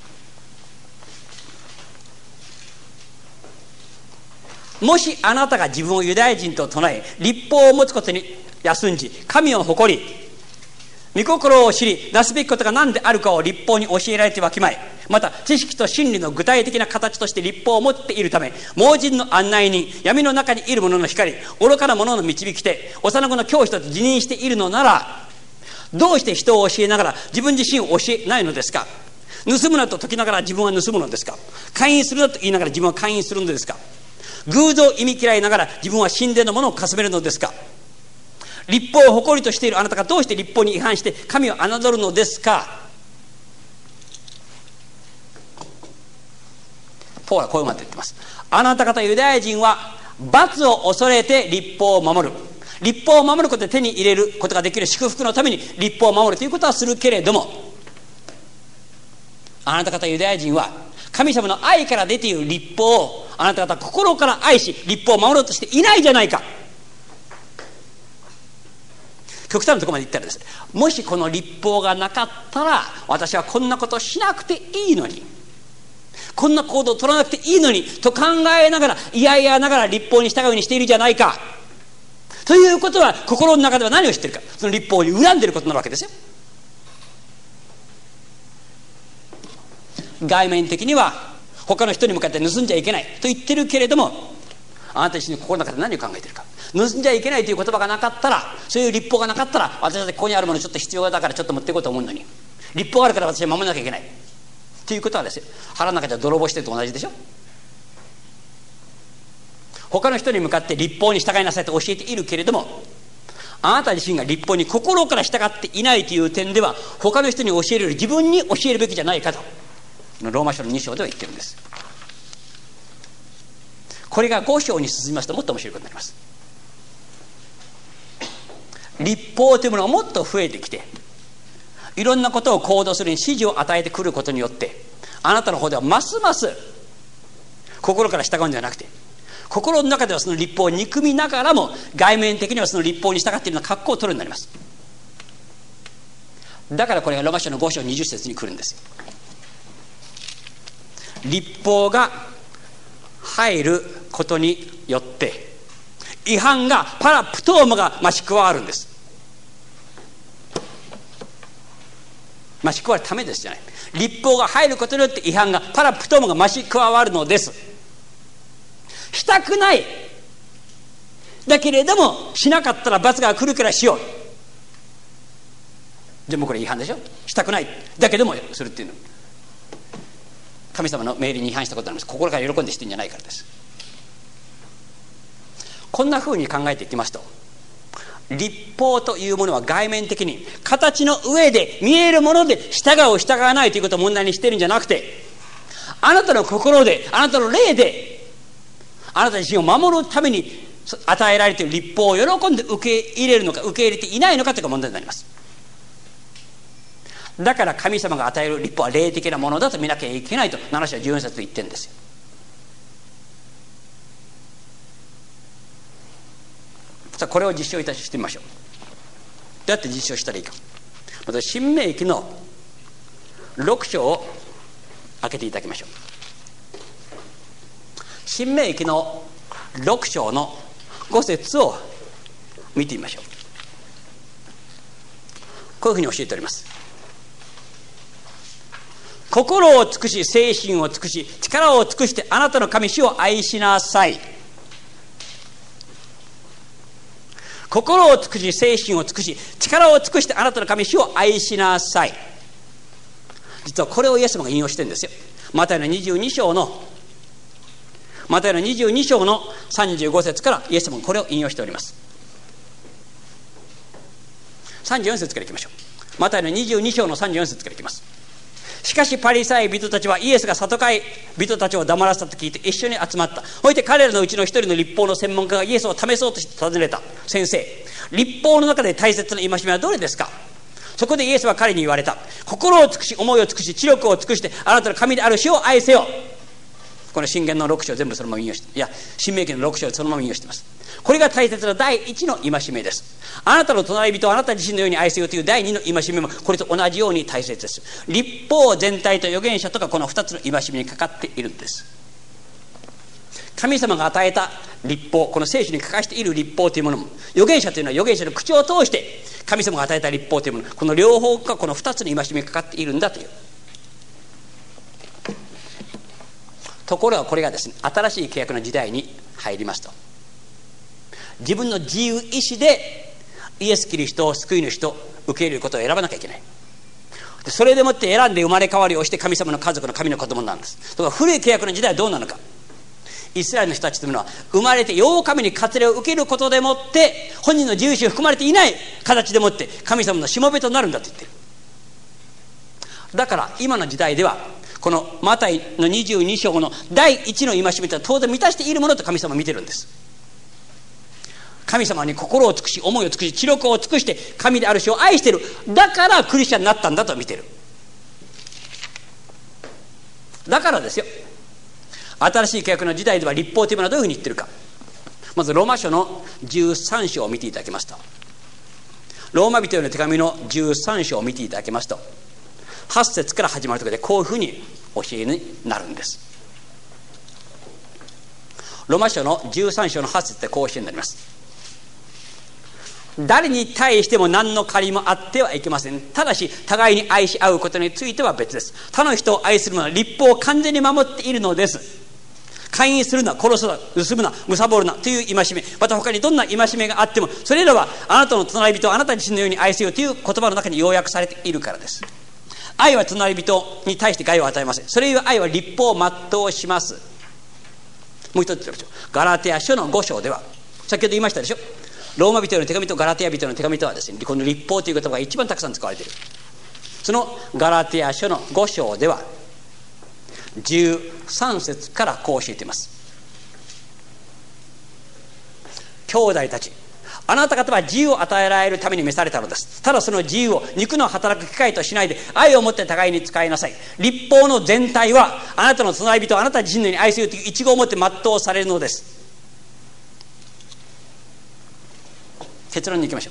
う。もしあなたが自分をユダヤ人と唱え律法を持つことに休んじ神を誇り御心を知りなすべきことが何であるかを律法に教えられてわきまえ、また知識と真理の具体的な形として律法を持っているため、盲人の案内人、闇の中にいる者の光、愚かな者の導き手、幼子の教師と自認しているのなら、どうして人を教えながら自分自身を教えないのですか。盗むなと説きながら自分は盗むのですか。勧誘するなと言いながら自分は勧誘するのですか。偶像意味嫌いながら自分は神殿のものをかすめるのですか。律法を誇りとしているあなたがどうして律法に違反して神を侮るのですか。ポールはこういうまで言ってます。あなた方ユダヤ人は罰を恐れて律法を守る。律法を守ることで手に入れることができる祝福のために律法を守るということはするけれども、あなた方ユダヤ人は神様の愛から出ている律法をあなた方心から愛し律法を守ろうとしていないじゃないか。極端なところまで言ったらですね、もしこの律法がなかったら私はこんなことしなくていいのに、こんな行動を取らなくていいのにと考えながらいやいやながら律法に従うようにしているじゃないか。ということは心の中では何を知っているか、その律法に恨んでいることになるわけですよ。外面的には他の人に向かって盗んじゃいけないと言ってるけれども、あなた自身の心の中で何を考えているか。盗んじゃいけないという言葉がなかったら、そういう律法がなかったら、私はここにあるものちょっと必要だからちょっと持っていこうと思うのに、律法があるから私は守らなきゃいけないということはですよ、腹の中では泥棒してると同じでしょ。 他の人に向かって律法に従いなさいと教えているけれども、あなた自身が律法に心から従っていないという点では、他の人に教えるより自分に教えるべきじゃないかと、ローマ書の2章では言ってるんです。これが5章に進みますともっと面白いことになります。律法というものがもっと増えてきて、いろんなことを行動するに指示を与えてくることによって、あなたの方ではますます心から従うんじゃなくて、心の中ではその律法を憎みながらも外面的にはその律法に従っているような格好を取るようになります。だからこれがローマ書の5章20節に来るんですよ。律法が入ることによって違反がパラプトーマが増し加わるんです。増し加わるためですじゃない。律法が入ることによって違反がパラプトーマが増し加わるのです。したくない。だけれどもしなかったら罰が来るからしよう。でもこれ違反でしょ。したくない。だけどもするっていうの。神様の命令に違反したことなんです。心から喜んでしてるんじゃないからです。こんな風に考えていきますと、律法というものは外面的に形の上で見えるもので従う従わないということを問題にしているんじゃなくて、あなたの心であなたの霊であなた自身を守るために与えられている律法を喜んで受け入れるのか受け入れていないのかというのが問題になります。だから神様が与える律法は霊的なものだと見なきゃいけないと7章14節で言ってるんですよ。さあこれを実証いたしてみましょう。どうやって実証したらいいか。まず新明記の6章を開けていただきましょう。新明記の6章の5節を見てみましょう。こういうふうに教えております。心を尽くし精神を尽くし力を尽くしてあなたの神主を愛しなさい。心を尽くし精神を尽くし力を尽くしてあなたの神主を愛しなさい。実はこれをイエス様が引用してるんですよ。マタイの22章の35節からイエス様がこれを引用しております。34節からいきましょう。マタイの22章の34節からいきます。しかしパリサイ人たちはイエスがサドカイ人たちを黙らせたと聞いて一緒に集まった。そして彼らのうちの一人の律法の専門家がイエスを試そうとして尋ねた。先生、律法の中で大切な戒めはどれですか。そこでイエスは彼に言われた。心を尽くし思いを尽くし知力を尽くしてあなたの神である主を愛せよ。この箴言の6章全部そのまま引用して、いや新明記の6章そのまま引用しています。これが大切な第一の戒めです。あなたの隣人をあなた自身のように愛せよという第二の戒めもこれと同じように大切です。律法全体と預言者とかこの2つの戒めにかかっているんです。神様が与えた律法、この聖書に書かしている律法というものも、預言者というのは預言者の口を通して神様が与えた律法というもの、この両方がこの2つの戒めにかかっているんだという。ところがこれがですね、新しい契約の時代に入りますと、自分の自由意志でイエス・キリストを救い主と受け入れることを選ばなきゃいけない。でそれでもって選んで生まれ変わりをして神様の家族の神の子供なんです。だから古い契約の時代はどうなのか。イスラエルの人たちというのは生まれて8日目に割礼を受けることでもって本人の自由意志を含まれていない形でもって神様のしもべとなるんだと言っている。だから今の時代ではこのマタイの22章の第一の戒めというのは当然満たしているものと神様は見てるんです。神様に心を尽くし思いを尽くし知力を尽くして神である主を愛している。だからクリスチャンになったんだと見てる。だからですよ、新しい契約の時代では律法というものはどういうふうに言ってるか。まずローマ書の13章を見ていただきますと、ローマ人への手紙の13章を見ていただきますと、8節から始まるところでこういうふうに教えになるんです。ローマ書の13章の8節でこう教えになります。誰に対しても何の借りもあってはいけません。ただし互いに愛し合うことについては別です。他の人を愛する者は律法を完全に守っているのです。姦淫するな、殺すな、盗むな、貪るなという戒め、また他にどんな戒めがあってもそれらはあなたの隣人をあなた自身のように愛せよという言葉の中に要約されているからです。愛は隣人に対して害を与えません。それゆえ愛は律法を全うします。 もう一つガラテヤ書の5章では、先ほど言いましたでしょ、ローマ人への手紙とガラテヤ人への手紙とはですね、この律法という言葉が一番たくさん使われている。そのガラテヤ書の5章では13節からこう教えています。兄弟たち、あなた方は自由を与えられるために召されたのです。ただその自由を肉の働く機会としないで、愛を持って互いに使いなさい。律法の全体はあなたの隣人をあなた自身のように愛するという一語を持って全うされるのです。結論に行きましょ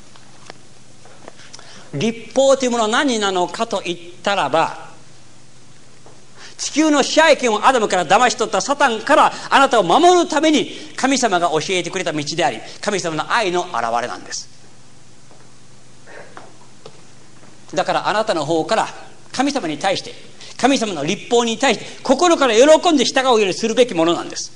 う。律法というものは何なのかと言ったらば、地球の支配権をアダムから騙し取ったサタンからあなたを守るために神様が教えてくれた道であり、神様の愛の表れなんです。だからあなたの方から神様に対して、神様の律法に対して心から喜んで従うようにするべきものなんです。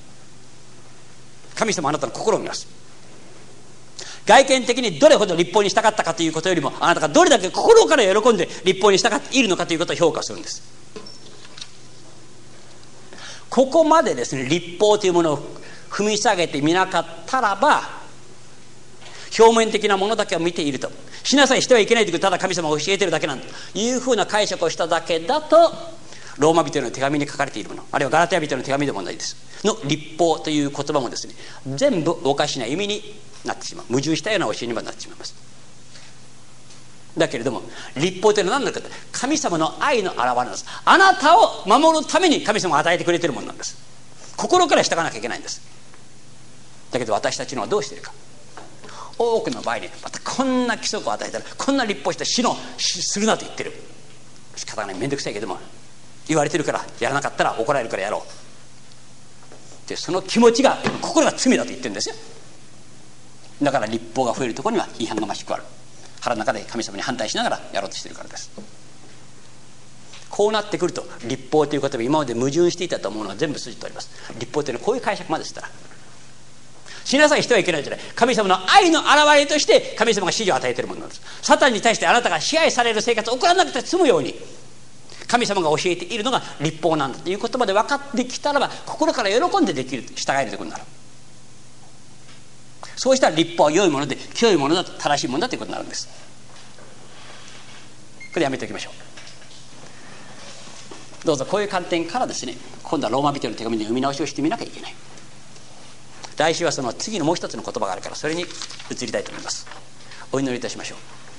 神様はあなたの心を見ます。外見的にどれほど律法に従ったかということよりも、あなたがどれだけ心から喜んで律法に従っているのかということを評価するんです。ここまでですね、律法というものを踏み下げてみなかったらば、表面的なものだけを見ていると、しなさいしてはいけないというただ神様が教えているだけなんだというふうな解釈をしただけだと、ローマ人への手紙に書かれているもの、あるいはガラテヤ人の手紙でも同じですの律法という言葉もですね、全部おかしな意味になってしまう、矛盾したような教えにもなってしまいます。だけれども律法というのは何だかというと、神様の愛の表れなんです。あなたを守るために神様が与えてくれているものなんです。心から従わなきゃいけないんです。だけど私たちのはどうしているか、多くの場合にまたこんな規則を与えたら、こんな律法して死するなと言ってる、仕方がない、めんどくさいけども言われてるからやらなかったら怒られるからやろうで、その気持ちが、心が罪だと言ってるんですよ。だから律法が増えるところには批判が増し加わる。腹の中で神様に反対しながらやろうとしているからです。こうなってくると、律法という言葉、今まで矛盾していたと思うのは全部筋通ります。律法というのはこういう解釈までしたら、しなさいしてはいけないじゃない、神様の愛の表れとして神様が指示を与えているものなんです。サタンに対してあなたが支配される生活を送らなくて済むように神様が教えているのが律法なんだという言葉で分かってきたらば、心から喜んでできる、従えるということになる。そうしたら律法は良いもので、清いものだと、正しいものだということになるんです。これやめておきましょう。どうぞこういう観点からですね、今度はローマ人の手紙で読み直しをしてみなきゃいけない。来週はその次のもう一つの言葉があるから、それに移りたいと思います。お祈りいたしましょう。